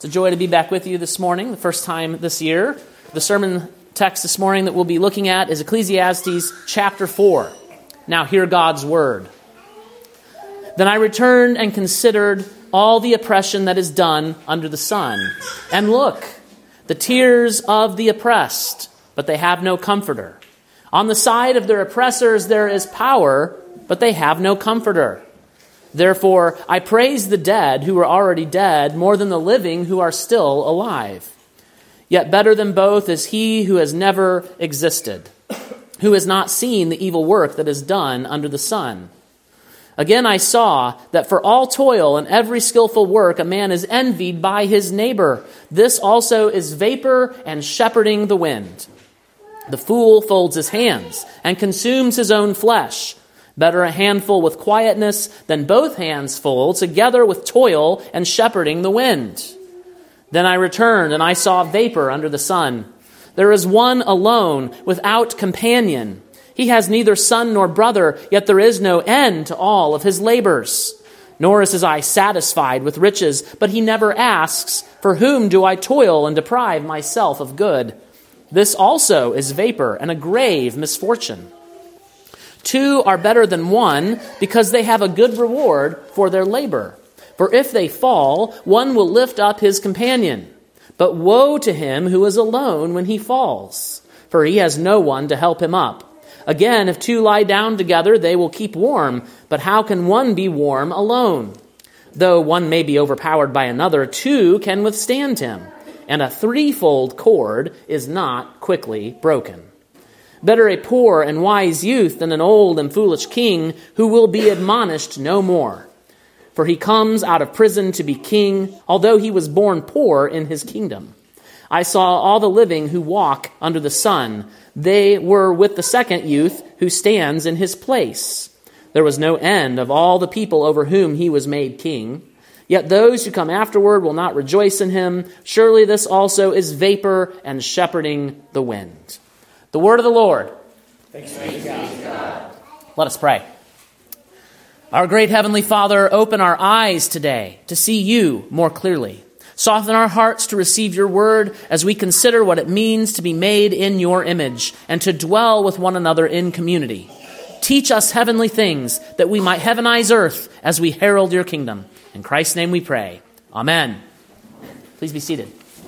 It's a joy to be back with you this morning, the first time this year. The sermon text this morning that we'll be looking at is Ecclesiastes chapter 4. Now hear God's word. Then I returned and considered all the oppression that is done under the sun. And look, the tears of the oppressed, but they have no comforter. On the side of their oppressors there is power, but they have no comforter. Therefore, I praise the dead who are already dead more than the living who are still alive. Yet better than both is he who has never existed, who has not seen the evil work that is done under the sun. Again I saw that for all toil and every skillful work a man is envied by his neighbor. This also is vapor and shepherding the wind. The fool folds his hands and consumes his own flesh. Better a handful with quietness than both hands full, together with toil and shepherding the wind. Then I returned, and I saw vapor under the sun. There is one alone, without companion. He has neither son nor brother, yet there is no end to all of his labors. Nor is his eye satisfied with riches, but he never asks, for whom do I toil and deprive myself of good? This also is vapor and a grave misfortune. Two are better than one because they have a good reward for their labor. For if they fall, one will lift up his companion. But woe to him who is alone when he falls, for he has no one to help him up. Again, if two lie down together, they will keep warm. But how can one be warm alone? Though one may be overpowered by another, two can withstand him. And a threefold cord is not quickly broken. Better a poor and wise youth than an old and foolish king who will be admonished no more. For he comes out of prison to be king, although he was born poor in his kingdom. I saw all the living who walk under the sun. They were with the second youth who stands in his place. There was no end of all the people over whom he was made king. Yet those who come afterward will not rejoice in him. Surely this also is vapor and shepherding the wind. The word of the Lord. Thanks be to God. Let us pray. Our great Heavenly Father, open our eyes today to see you more clearly. Soften our hearts to receive your word as we consider what it means to be made in your image and to dwell with one another in community. Teach us heavenly things that we might heavenize earth as we herald your kingdom. In Christ's name we pray. Amen. Please be seated.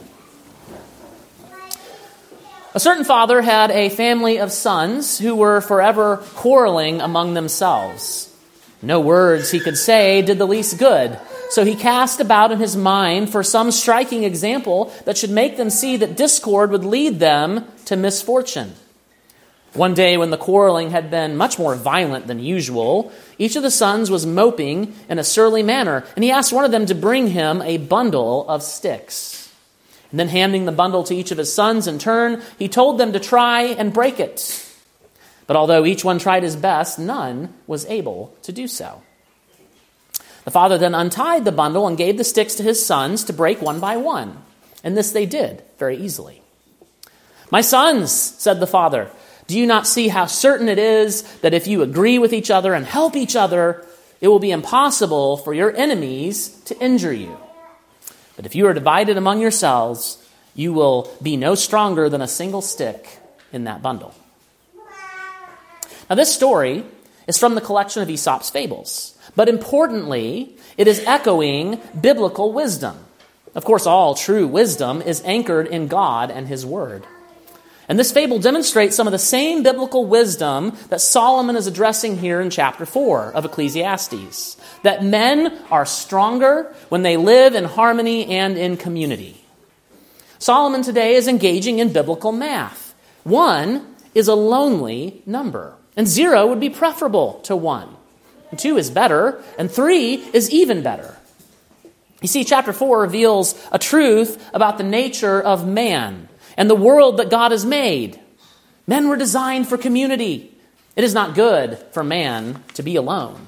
A certain father had a family of sons who were forever quarreling among themselves. No words he could say did the least good, so he cast about in his mind for some striking example that should make them see that discord would lead them to misfortune. One day when the quarreling had been much more violent than usual, each of the sons was moping in a surly manner, and he asked one of them to bring him a bundle of sticks. And then handing the bundle to each of his sons in turn, he told them to try and break it. But although each one tried his best, none was able to do so. The father then untied the bundle and gave the sticks to his sons to break one by one. And this they did very easily. "My sons," said the father, "do you not see how certain it is that if you agree with each other and help each other, it will be impossible for your enemies to injure you? But if you are divided among yourselves, you will be no stronger than a single stick in that bundle." Now, this story is from the collection of Aesop's fables. But importantly, it is echoing biblical wisdom. Of course, all true wisdom is anchored in God and his word. And this fable demonstrates some of the same biblical wisdom that Solomon is addressing here in chapter 4 of Ecclesiastes. That men are stronger when they live in harmony and in community. Solomon today is engaging in biblical math. 1 is a lonely number, and 0 would be preferable to 1. 2 is better, and 3 is even better. You see, chapter 4 reveals a truth about the nature of man and the world that God has made. Men were designed for community. It is not good for man to be alone.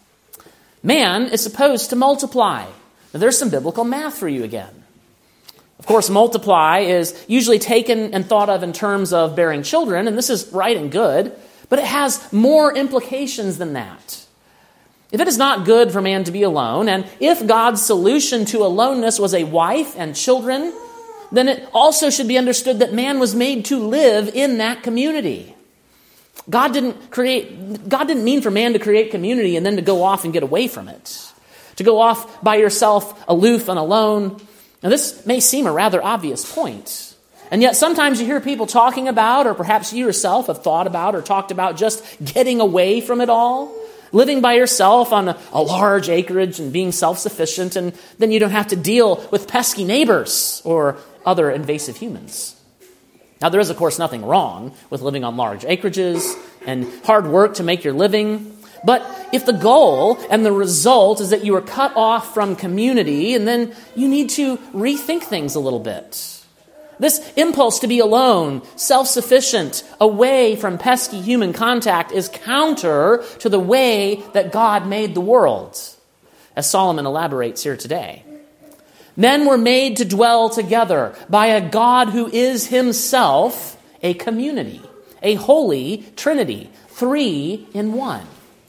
Man is supposed to multiply. Now, there's some biblical math for you again. Of course, multiply is usually taken and thought of in terms of bearing children, and this is right and good, but it has more implications than that. If it is not good for man to be alone, and if God's solution to aloneness was a wife and children, then it also should be understood that man was made to live in that community. God didn't mean for man to create community and then to go off and get away from it, to go off by yourself, aloof and alone. Now, this may seem a rather obvious point, and yet sometimes you hear people talking about, or perhaps you yourself have thought about or talked about just getting away from it all, living by yourself on a large acreage and being self-sufficient, and then you don't have to deal with pesky neighbors or other invasive humans. Now, there is, of course, nothing wrong with living on large acreages and hard work to make your living. But if the goal and the result is that you are cut off from community, and then you need to rethink things a little bit. This impulse to be alone, self-sufficient, away from pesky human contact is counter to the way that God made the world, as Solomon elaborates here today. Men were made to dwell together by a God who is himself a community, a holy trinity, 3 in 1.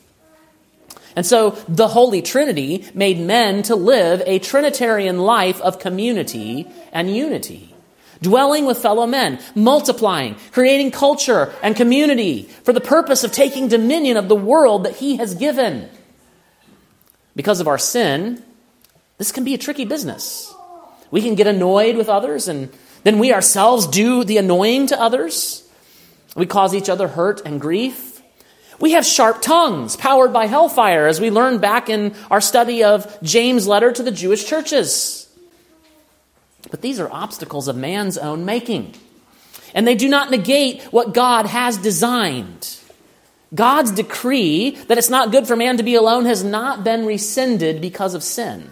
And so the Holy Trinity made men to live a Trinitarian life of community and unity, dwelling with fellow men, multiplying, creating culture and community for the purpose of taking dominion of the world that he has given. Because of our sin, this can be a tricky business. We can get annoyed with others, and then we ourselves do the annoying to others. We cause each other hurt and grief. We have sharp tongues powered by hellfire, as we learned back in our study of James' letter to the Jewish churches. But these are obstacles of man's own making, and they do not negate what God has designed. God's decree that it's not good for man to be alone has not been rescinded because of sin.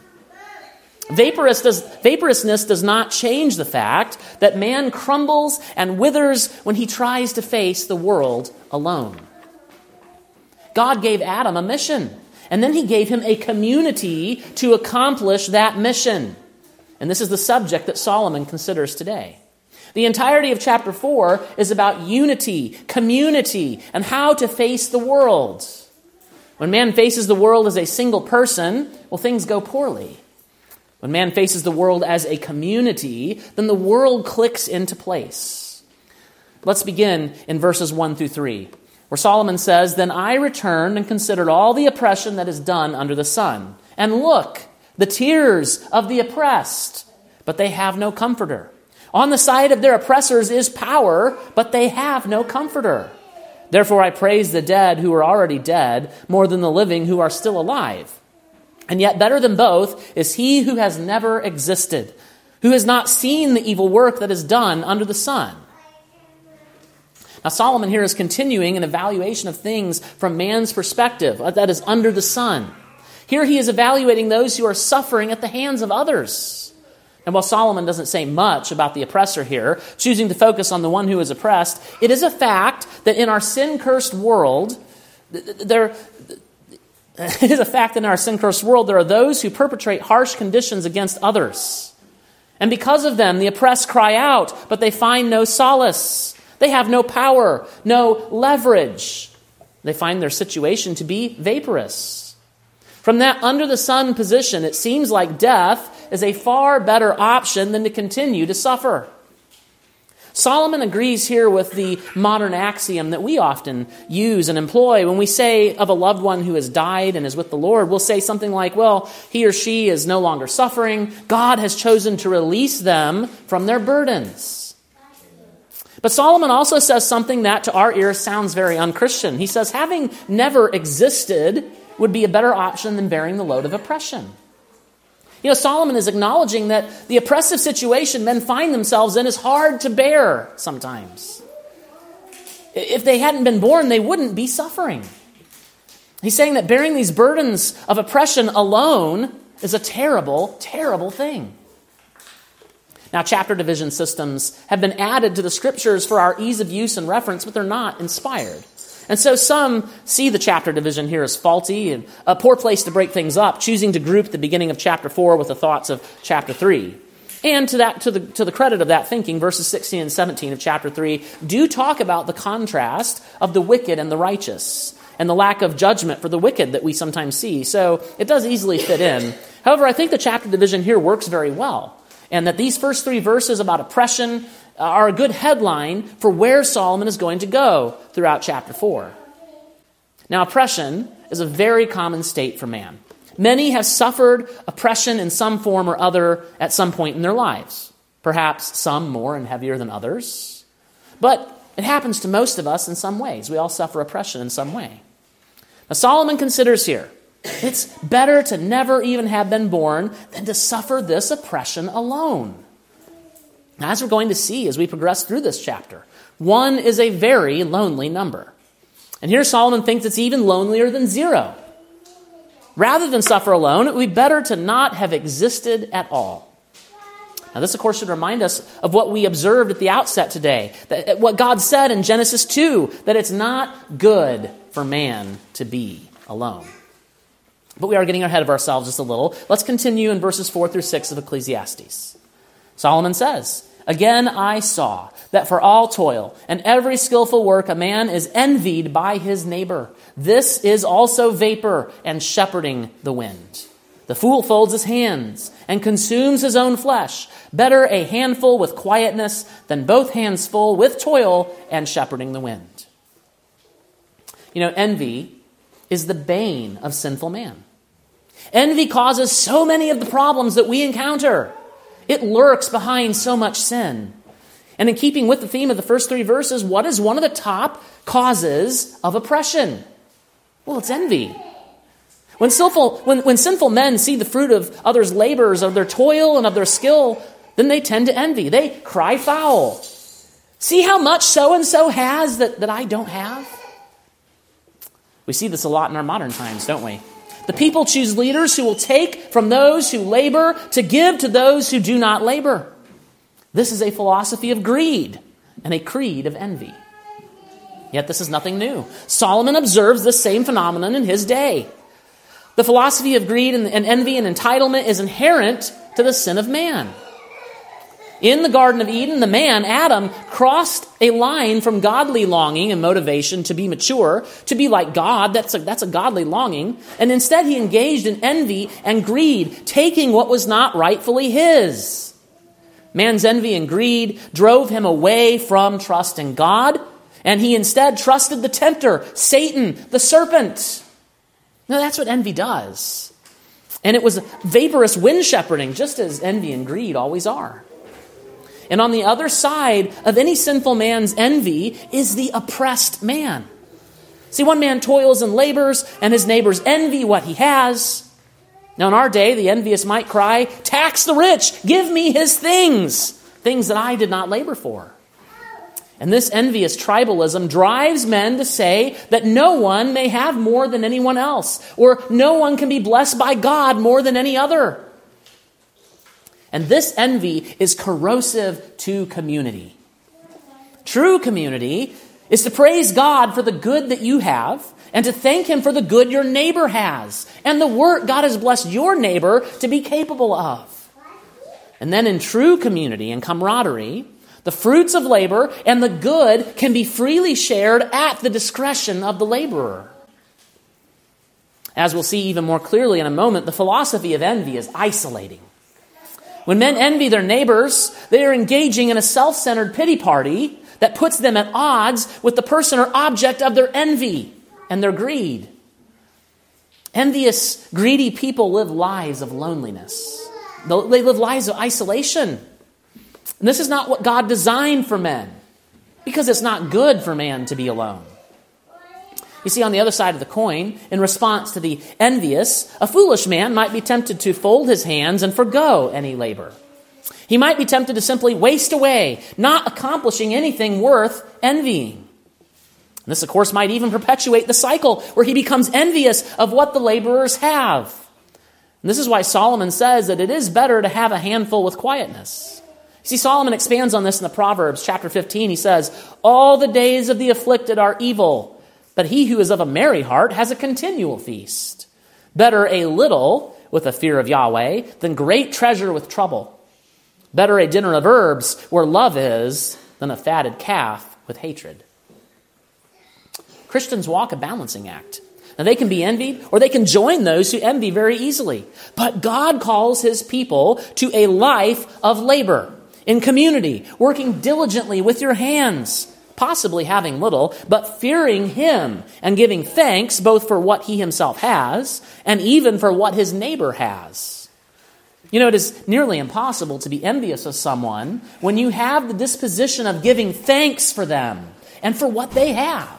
Vaporousness does not change the fact that man crumbles and withers when he tries to face the world alone. God gave Adam a mission, and then he gave him a community to accomplish that mission. And this is the subject that Solomon considers today. The entirety of chapter 4 is about unity, community, and how to face the world. When man faces the world as a single person, well, things go poorly. When man faces the world as a community, then the world clicks into place. Let's begin in verses 1 through 3, where Solomon says, "Then I returned and considered all the oppression that is done under the sun. And look, the tears of the oppressed, but they have no comforter. On the side of their oppressors is power, but they have no comforter. Therefore I praise the dead who are already dead more than the living who are still alive. And yet better than both is he who has never existed, who has not seen the evil work that is done under the sun." Now Solomon here is continuing an evaluation of things from man's perspective, that is under the sun. Here he is evaluating those who are suffering at the hands of others. And while Solomon doesn't say much about the oppressor here, choosing to focus on the one who is oppressed, it is a fact that in our sin-cursed world, there are those who perpetrate harsh conditions against others. And because of them, the oppressed cry out, but they find no solace. They have no power, no leverage. They find their situation to be vaporous. From that under-the-sun position, it seems like death is a far better option than to continue to suffer. Solomon agrees here with the modern axiom that we often use and employ when we say of a loved one who has died and is with the Lord. We'll say something like, well, he or she is no longer suffering. God has chosen to release them from their burdens. But Solomon also says something that to our ears sounds very unchristian. He says having never existed would be a better option than bearing the load of oppression. You know, Solomon is acknowledging that the oppressive situation men find themselves in is hard to bear sometimes. If they hadn't been born, they wouldn't be suffering. He's saying that bearing these burdens of oppression alone is a terrible, terrible thing. Now, chapter division systems have been added to the scriptures for our ease of use and reference, but they're not inspired. And so some see the chapter division here as faulty and a poor place to break things up, choosing to group the beginning of chapter 4 with the thoughts of chapter 3. And to the credit of that thinking, verses 16 and 17 of chapter 3 do talk about the contrast of the wicked and the righteous. and the lack of judgment for the wicked that we sometimes see. So it does easily fit in. However, I think the chapter division here works very well, and that these first 3 verses about oppression are a good headline for where Solomon is going to go throughout chapter 4. Now, oppression is a very common state for man. Many have suffered oppression in some form or other at some point in their lives. Perhaps some more and heavier than others. But it happens to most of us in some ways. We all suffer oppression in some way. Now, Solomon considers here, it's better to never even have been born than to suffer this oppression alone. Now, as we're going to see as we progress through this chapter, 1 is a very lonely number. And here Solomon thinks it's even lonelier than 0. Rather than suffer alone, it would be better to not have existed at all. Now, this, of course, should remind us of what we observed at the outset today, that what God said in Genesis 2, that it's not good for man to be alone. But we are getting ahead of ourselves just a little. Let's continue in verses 4 through 6 of Ecclesiastes. Solomon says, "Again I saw that for all toil and every skillful work a man is envied by his neighbor. This is also vapor and shepherding the wind. The fool folds his hands and consumes his own flesh. Better a handful with quietness than both hands full with toil and shepherding the wind." You know, envy is the bane of sinful man. Envy causes so many of the problems that we encounter. It lurks behind so much sin. And in keeping with the theme of the first 3 verses, what is one of the top causes of oppression? Well, it's envy. When sinful men see the fruit of others' labors, of their toil and of their skill, then they tend to envy. They cry foul. See how much so-and-so has that I don't have? We see this a lot in our modern times, don't we? The people choose leaders who will take from those who labor to give to those who do not labor. This is a philosophy of greed and a creed of envy. Yet this is nothing new. Solomon observes this same phenomenon in his day. The philosophy of greed and envy and entitlement is inherent to the sin of man. In the Garden of Eden, the man, Adam, crossed a line from godly longing and motivation to be mature, to be like God. That's a godly longing. And instead he engaged in envy and greed, taking what was not rightfully his. Man's envy and greed drove him away from trust in God, and he instead trusted the tempter, Satan, the serpent. Now that's what envy does. And it was vaporous wind shepherding, just as envy and greed always are. And on the other side of any sinful man's envy is the oppressed man. See, one man toils and labors, and his neighbors envy what he has. Now in our day, the envious might cry, "Tax the rich, give me his things that I did not labor for." And this envious tribalism drives men to say that no one may have more than anyone else, or no one can be blessed by God more than any other. And this envy is corrosive to community. True community is to praise God for the good that you have and to thank him for the good your neighbor has and the work God has blessed your neighbor to be capable of. And then in true community and camaraderie, the fruits of labor and the good can be freely shared at the discretion of the laborer. As we'll see even more clearly in a moment, the philosophy of envy is isolating. When men envy their neighbors, they are engaging in a self-centered pity party that puts them at odds with the person or object of their envy and their greed. Envious, greedy people live lives of loneliness. They live lives of isolation. And this is not what God designed for men, because it's not good for man to be alone. You see, on the other side of the coin, in response to the envious, a foolish man might be tempted to fold his hands and forgo any labor. He might be tempted to simply waste away, not accomplishing anything worth envying. And this, of course, might even perpetuate the cycle where he becomes envious of what the laborers have. And this is why Solomon says that it is better to have a handful with quietness. You see, Solomon expands on this in the Proverbs, chapter 15. He says, "All the days of the afflicted are evil, but he who is of a merry heart has a continual feast. Better a little with a fear of Yahweh than great treasure with trouble. Better a dinner of herbs where love is than a fatted calf with hatred." Christians walk a balancing act. Now, they can be envied, or they can join those who envy very easily. But God calls his people to a life of labor, in community, working diligently with your hands, possibly having little, but fearing him and giving thanks both for what he himself has and even for what his neighbor has. You know, it is nearly impossible to be envious of someone when you have the disposition of giving thanks for them and for what they have.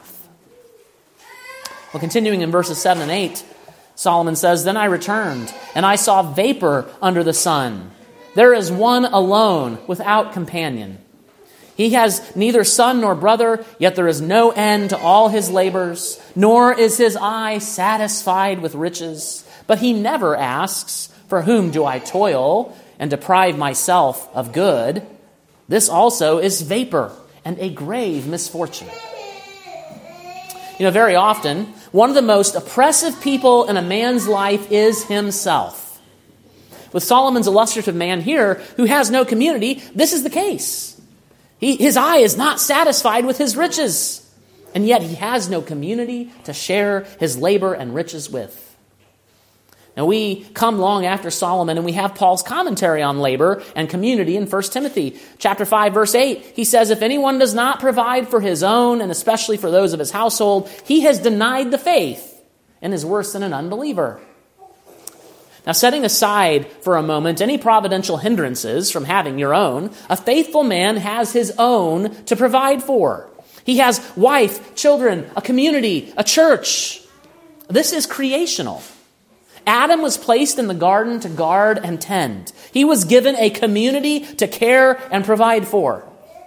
Well, continuing in verses 7 and 8, Solomon says, "Then I returned, and I saw vapor under the sun. There is one alone, without companion. He has neither son nor brother, yet there is no end to all his labors, nor is his eye satisfied with riches. But he never asks, 'For whom do I toil and deprive myself of good?' This also is vapor and a grave misfortune." You know, very often, one of the most oppressive people in a man's life is himself. With Solomon's illustrative man here, who has no community, this is the case. His eye is not satisfied with his riches, and yet he has no community to share his labor and riches with. Now, we come long after Solomon, and we have Paul's commentary on labor and community in 1 Timothy. Chapter 5, verse 8, he says, "If anyone does not provide for his own, and especially for those of his household, he has denied the faith and is worse than an unbeliever." Now, setting aside for a moment any providential hindrances from having your own, a faithful man has his own to provide for. He has wife, children, a community, a church. This is creational. Adam was placed in the garden to guard and tend. He was given a community to care and provide for.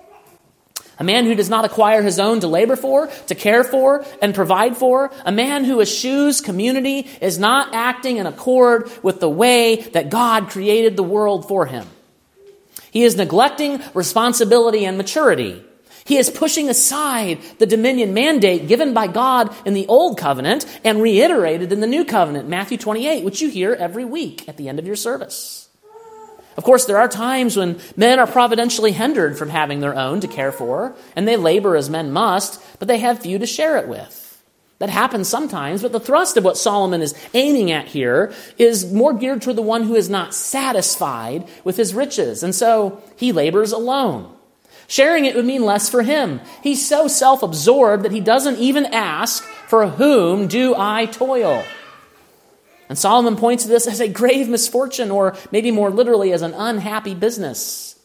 A man who does not acquire his own to labor for, to care for, and provide for, a man who eschews community is not acting in accord with the way that God created the world for him. He is neglecting responsibility and maturity. He is pushing aside the dominion mandate given by God in the Old Covenant and reiterated in the New Covenant, Matthew 28, which you hear every week at the end of your service. Of course, there are times when men are providentially hindered from having their own to care for, and they labor as men must, but they have few to share it with. That happens sometimes, but the thrust of what Solomon is aiming at here is more geared toward the one who is not satisfied with his riches, and so he labors alone. Sharing it would mean less for him. He's so self-absorbed that he doesn't even ask, "For whom do I toil?" And Solomon points to this as a grave misfortune, or maybe more literally as an unhappy business.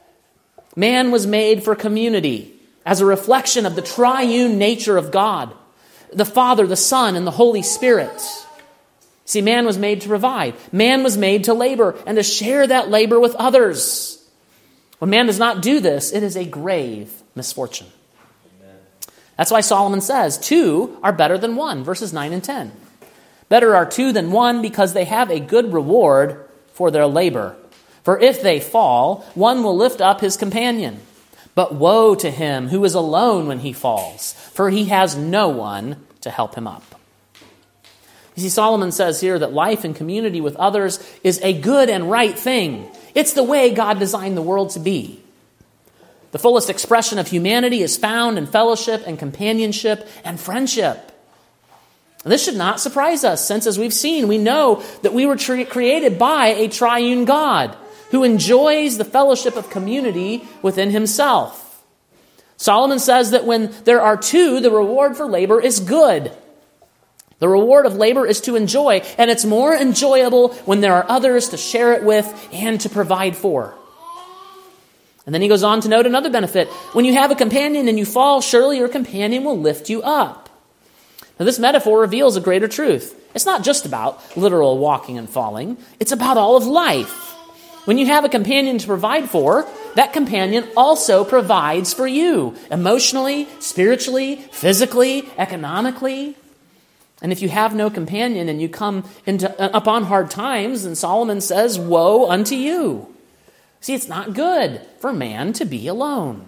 Man was made for community as a reflection of the triune nature of God, the Father, the Son, and the Holy Spirit. See, man was made to provide. Man was made to labor and to share that labor with others. When man does not do this, it is a grave misfortune. Amen. That's why Solomon says, 2 are better than 1, verses 9 and 10. Better are 2 than 1 because they have a good reward for their labor. For if they fall, one will lift up his companion. But woe to him who is alone when he falls, for he has no one to help him up. You see, Solomon says here that life in community with others is a good and right thing. It's the way God designed the world to be. The fullest expression of humanity is found in fellowship and companionship and friendship. This should not surprise us, since, as we've seen, we know that we were created by a triune God who enjoys the fellowship of community within himself. Solomon says that when there are 2, the reward for labor is good. The reward of labor is to enjoy, and it's more enjoyable when there are others to share it with and to provide for. And then he goes on to note another benefit. When you have a companion and you fall, surely your companion will lift you up. Now, this metaphor reveals a greater truth. It's not just about literal walking and falling. It's about all of life. When you have a companion to provide for, that companion also provides for you, emotionally, spiritually, physically, economically. And if you have no companion and you come upon hard times, then Solomon says, woe unto you. See, it's not good for man to be alone.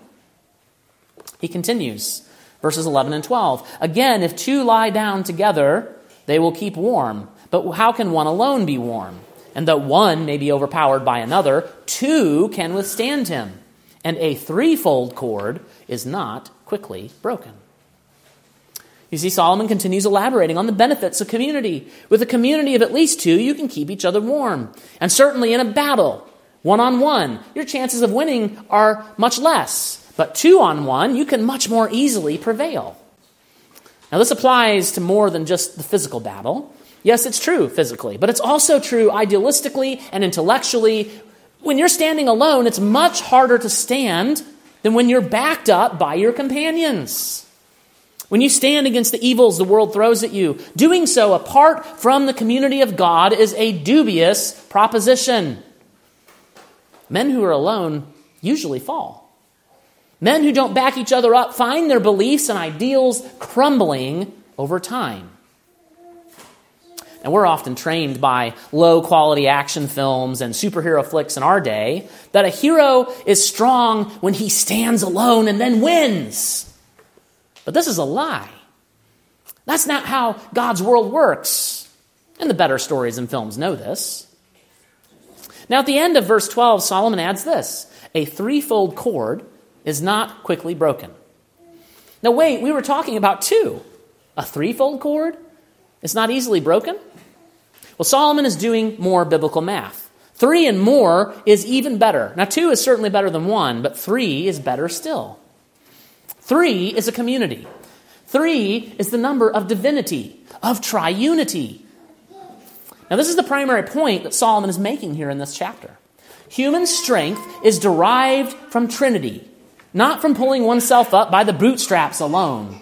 He continues, verses 11 and 12. Again, if 2 lie down together, they will keep warm. But how can one alone be warm? And though one may be overpowered by another, 2 can withstand him. And a 3-fold cord is not quickly broken. You see, Solomon continues elaborating on the benefits of community. With a community of at least two, you can keep each other warm. And certainly in a battle, one-on-one, your chances of winning are much less. But two-on-one, you can much more easily prevail. Now, this applies to more than just the physical battle. Yes, it's true physically, but it's also true idealistically and intellectually. When you're standing alone, it's much harder to stand than when you're backed up by your companions. When you stand against the evils the world throws at you, doing so apart from the community of God is a dubious proposition. Men who are alone usually fall. Men who don't back each other up find their beliefs and ideals crumbling over time. And we're often trained by low-quality action films and superhero flicks in our day that a hero is strong when he stands alone and then wins. But this is a lie. That's not how God's world works. And the better stories and films know this. Now at the end of verse 12, Solomon adds this: a threefold cord is not quickly broken. Now wait, we were talking about two. A threefold cord is not easily broken? Well, Solomon is doing more biblical math. 3 and more is even better. Now 2 is certainly better than 1, but 3 is better still. 3 is a community. 3 is the number of divinity, of triunity. Now, this is the primary point that Solomon is making here in this chapter. Human strength is derived from Trinity, not from pulling oneself up by the bootstraps alone.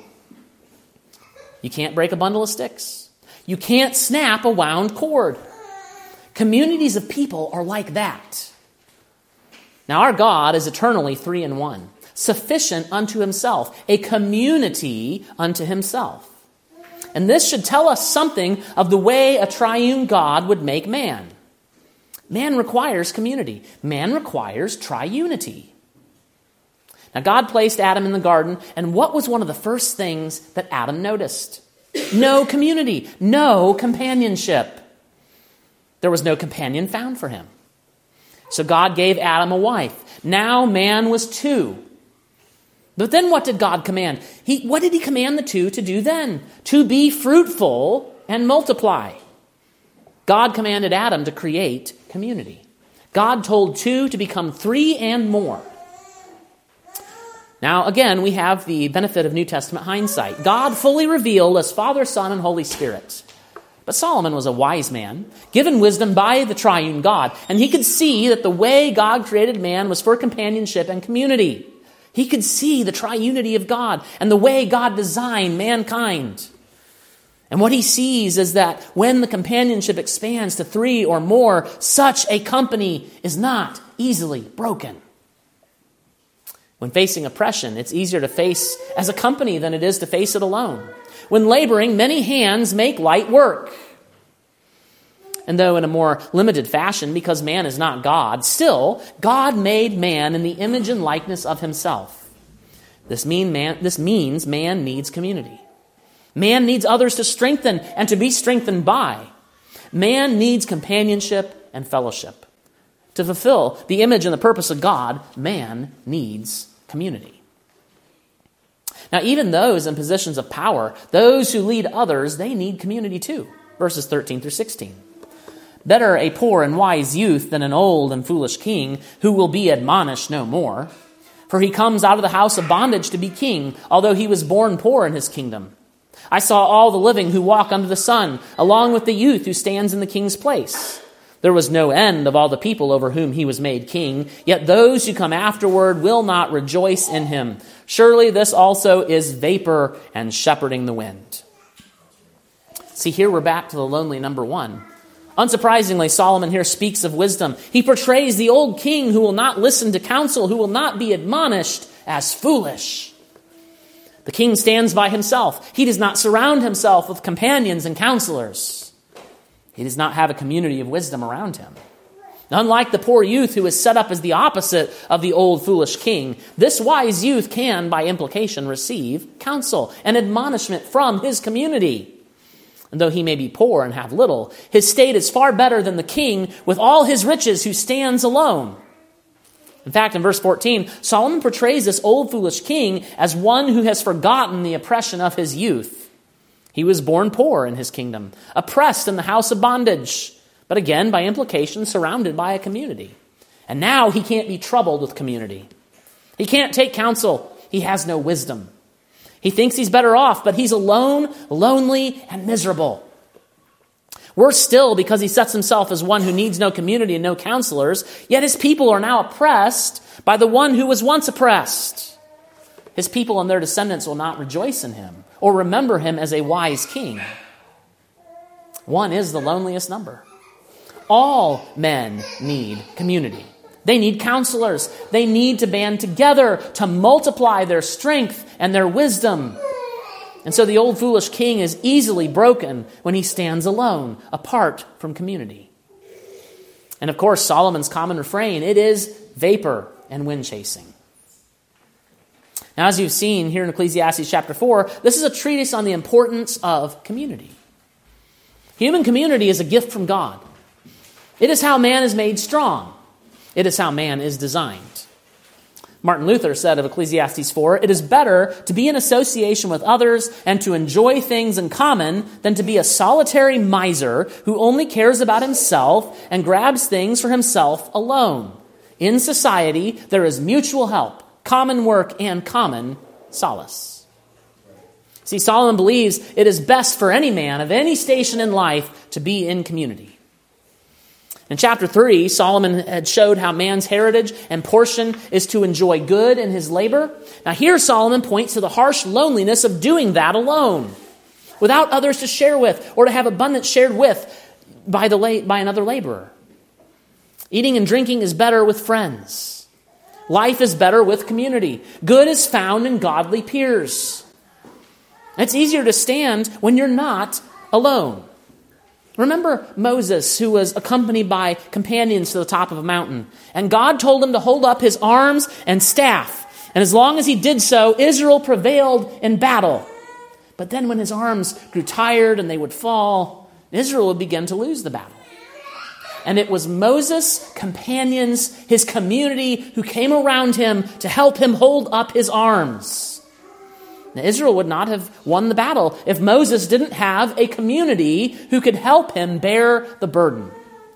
You can't break a bundle of sticks. You can't snap a wound cord. Communities of people are like that. Now, our God is eternally 3 in 1. Sufficient unto himself, a community unto himself. And this should tell us something of the way a triune God would make man. Man requires community. Man requires triunity. Now, God placed Adam in the garden, and what was one of the first things that Adam noticed? No community, no companionship. There was no companion found for him. So God gave Adam a wife. Now man was 2. But then what did God command? What did he command the 2 to do then? To be fruitful and multiply. God commanded Adam to create community. God told 2 to become 3 and more. Now, again, we have the benefit of New Testament hindsight. God fully revealed as Father, Son, and Holy Spirit. But Solomon was a wise man, given wisdom by the triune God, and he could see that the way God created man was for companionship and community. He could see the triunity of God and the way God designed mankind. And what he sees is that when the companionship expands to 3 or more, such a company is not easily broken. When facing oppression, it's easier to face as a company than it is to face it alone. When laboring, many hands make light work. And though in a more limited fashion, because man is not God, still, God made man in the image and likeness of himself. This means man needs community. Man needs others to strengthen and to be strengthened by. Man needs companionship and fellowship. To fulfill the image and the purpose of God, man needs community. Now, even those in positions of power, those who lead others, they need community too. Verses 13 through 16. Better a poor and wise youth than an old and foolish king who will be admonished no more. For he comes out of the house of bondage to be king, although he was born poor in his kingdom. I saw all the living who walk under the sun, along with the youth who stands in the king's place. There was no end of all the people over whom he was made king, yet those who come afterward will not rejoice in him. Surely this also is vapor and shepherding the wind. See, here we're back to the lonely number 1. Unsurprisingly, Solomon here speaks of wisdom. He portrays the old king who will not listen to counsel, who will not be admonished, as foolish. The king stands by himself. He does not surround himself with companions and counselors. He does not have a community of wisdom around him. Unlike the poor youth who is set up as the opposite of the old foolish king, this wise youth can, by implication, receive counsel and admonishment from his community. And though he may be poor and have little, his state is far better than the king with all his riches who stands alone. In fact, in verse 14, Solomon portrays this old foolish king as one who has forgotten the oppression of his youth. He was born poor in his kingdom, oppressed in the house of bondage, but again, by implication, surrounded by a community. And now he can't be troubled with community. He can't take counsel. He has no wisdom. He thinks he's better off, but he's alone, lonely, and miserable. Worse still, because he sets himself as one who needs no community and no counselors, yet his people are now oppressed by the one who was once oppressed. His people and their descendants will not rejoice in him or remember him as a wise king. One is the loneliest number. All men need community. They need counselors. They need to band together to multiply their strength and their wisdom. And so the old foolish king is easily broken when he stands alone, apart from community. And of course, Solomon's common refrain, it is vapor and wind chasing. Now, as you've seen here in Ecclesiastes chapter 4, this is a treatise on the importance of community. Human community is a gift from God. It is how man is made strong. It is how man is designed. Martin Luther said of Ecclesiastes 4, it is better to be in association with others and to enjoy things in common than to be a solitary miser who only cares about himself and grabs things for himself alone. In society, there is mutual help, common work, and common solace. See, Solomon believes it is best for any man of any station in life to be in community. In chapter 3, Solomon had showed how man's heritage and portion is to enjoy good in his labor. Now here Solomon points to the harsh loneliness of doing that alone, without others to share with or to have abundance shared with by another laborer. Eating and drinking is better with friends. Life is better with community. Good is found in godly peers. It's easier to stand when you're not alone. Remember Moses, who was accompanied by companions to the top of a mountain, and God told him to hold up his arms and staff. And as long as he did so, Israel prevailed in battle. But then when his arms grew tired and they would fall, Israel would begin to lose the battle. And it was Moses' companions, his community, who came around him to help him hold up his arms. Now, Israel would not have won the battle if Moses didn't have a community who could help him bear the burden.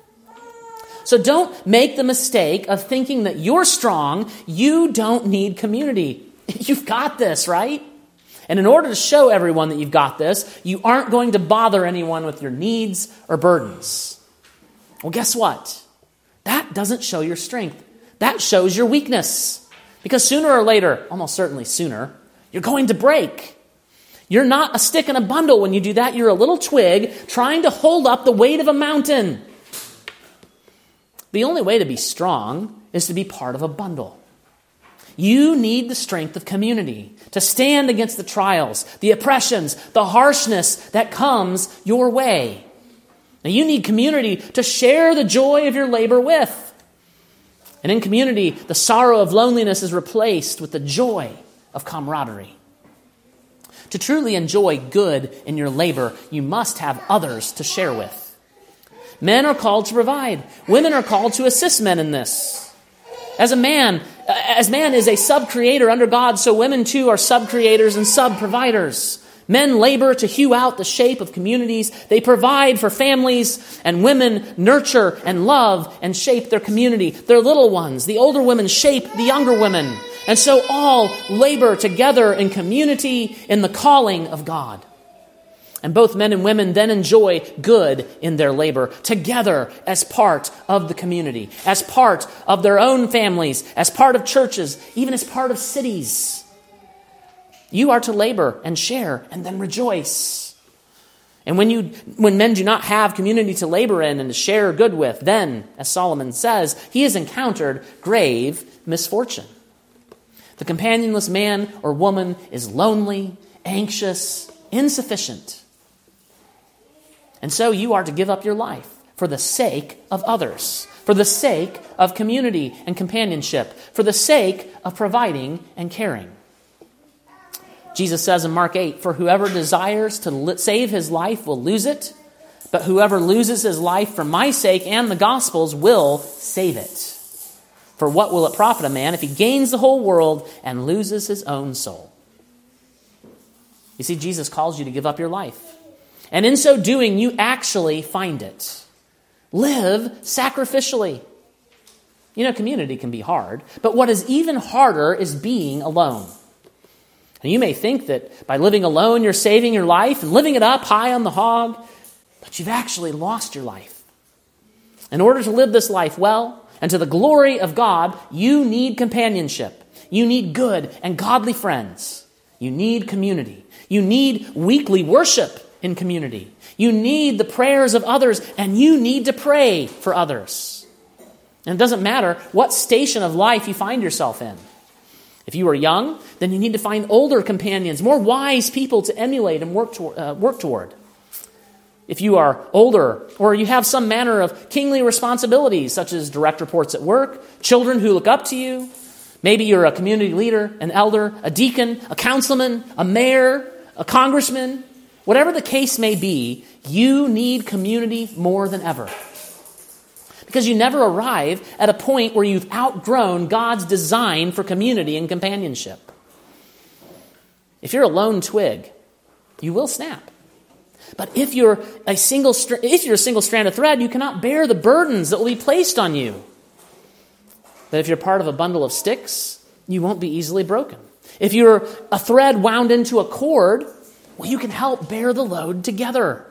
So don't make the mistake of thinking that you're strong. You don't need community. You've got this, right? And in order to show everyone that you've got this, you aren't going to bother anyone with your needs or burdens. Well, guess what? That doesn't show your strength. That shows your weakness. Because sooner or later, almost certainly sooner, you're going to break. You're not a stick in a bundle when you do that. You're a little twig trying to hold up the weight of a mountain. The only way to be strong is to be part of a bundle. You need the strength of community to stand against the trials, the oppressions, the harshness that comes your way. Now, you need community to share the joy of your labor with. And in community, the sorrow of loneliness is replaced with the joy of camaraderie. To truly enjoy good in your labor, you must have others to share with. Men are called to provide. Women are called to assist men in this. As man is a sub-creator under God, so women too are sub-creators and sub-providers. Men labor to hew out the shape of communities. They provide for families, and women nurture and love and shape their community, their little ones. The older women shape the younger women. And so all labor together in community in the calling of God. And both men and women then enjoy good in their labor together as part of the community, as part of their own families, as part of churches, even as part of cities. You are to labor and share and then rejoice. And when men do not have community to labor in and to share good with, then, as Solomon says, he has encountered grave misfortune. The companionless man or woman is lonely, anxious, insufficient. And so you are to give up your life for the sake of others, for the sake of community and companionship, for the sake of providing and caring. Jesus says in Mark 8, "For whoever desires to save his life will lose it, but whoever loses his life for my sake and the gospel's will save it. For what will it profit a man if he gains the whole world and loses his own soul?" You see, Jesus calls you to give up your life. And in so doing, you actually find it. Live sacrificially. You know, community can be hard, but what is even harder is being alone. And you may think that by living alone, you're saving your life and living it up high on the hog, but you've actually lost your life. In order to live this life well and to the glory of God, you need companionship. You need good and godly friends. You need community. You need weekly worship in community. You need the prayers of others, and you need to pray for others. And it doesn't matter what station of life you find yourself in. If you are young, then you need to find older companions, more wise people to emulate and work toward. If you are older, or you have some manner of kingly responsibilities, such as direct reports at work, children who look up to you, maybe you're a community leader, an elder, a deacon, a councilman, a mayor, a congressman, whatever the case may be, you need community more than ever. Because you never arrive at a point where you've outgrown God's design for community and companionship. If you're a lone twig, you will snap. But if you're a single strand of thread, you cannot bear the burdens that will be placed on you. But if you're part of a bundle of sticks, you won't be easily broken. If you're a thread wound into a cord, well, you can help bear the load together.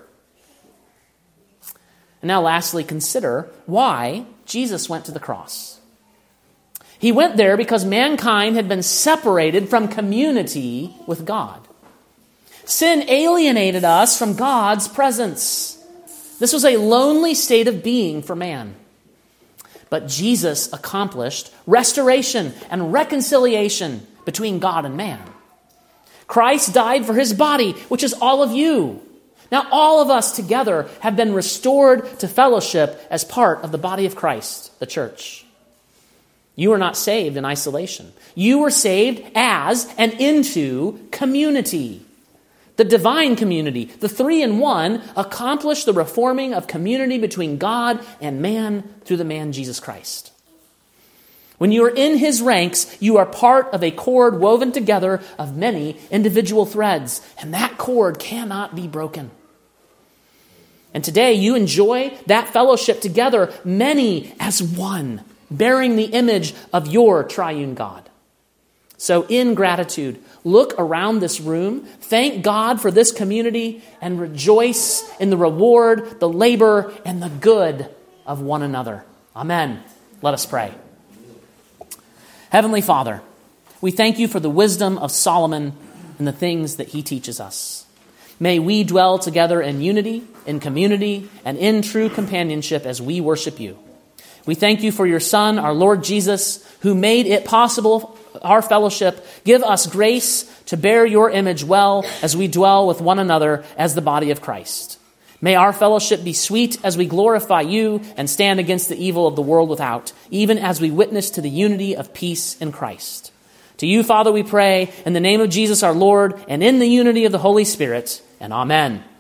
And now lastly, consider why Jesus went to the cross. He went there because mankind had been separated from community with God. Sin alienated us from God's presence. This was a lonely state of being for man. But Jesus accomplished restoration and reconciliation between God and man. Christ died for his body, which is all of you. Now all of us together have been restored to fellowship as part of the body of Christ, the church. You are not saved in isolation. You were saved as and into community. The divine community, the 3-in-1, accomplished the reforming of community between God and man through the man Jesus Christ. When you are in his ranks, you are part of a cord woven together of many individual threads, and that cord cannot be broken. And today you enjoy that fellowship together, many as one, bearing the image of your triune God. So in gratitude, look around this room, thank God for this community, and rejoice in the reward, the labor, and the good of one another. Amen. Let us pray. Heavenly Father, we thank you for the wisdom of Solomon and the things that he teaches us. May we dwell together in unity, in community, and in true companionship as we worship you. We thank you for your Son, our Lord Jesus, who made it possible, our fellowship. Give us grace to bear your image well as we dwell with one another as the body of Christ. May our fellowship be sweet as we glorify you and stand against the evil of the world without, even as we witness to the unity of peace in Christ. To you, Father, we pray, in the name of Jesus our Lord, and in the unity of the Holy Spirit, and amen.